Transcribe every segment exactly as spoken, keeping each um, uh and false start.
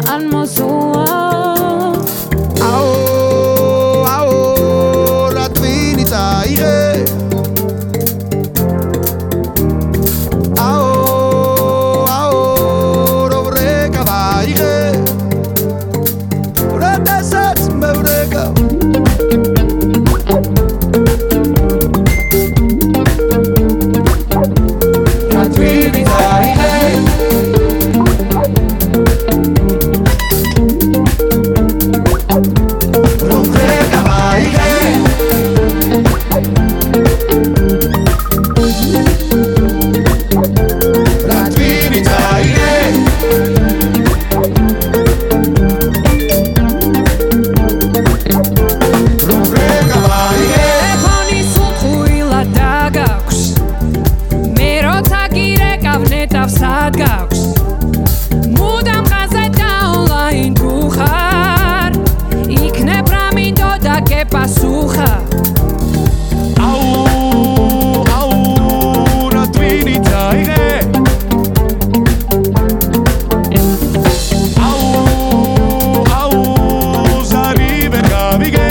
ან mozua აო აო რა twini წაიღე აო აო რო ვრეკა ვაიღე როდესაც მე ვრეკა რა twini წაიღე სად გაქვს მუდამ ხაზე და ონლაინ თუ ხარ იქნებ რა მინდო და გეპასუხა აუ აუ რა twini წაიღე აუ აუ ზარი ვერ გავიგე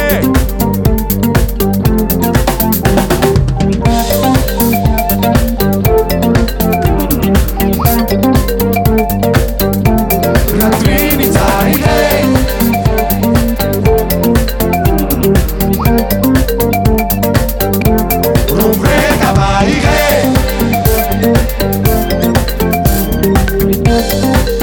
We'll be right back.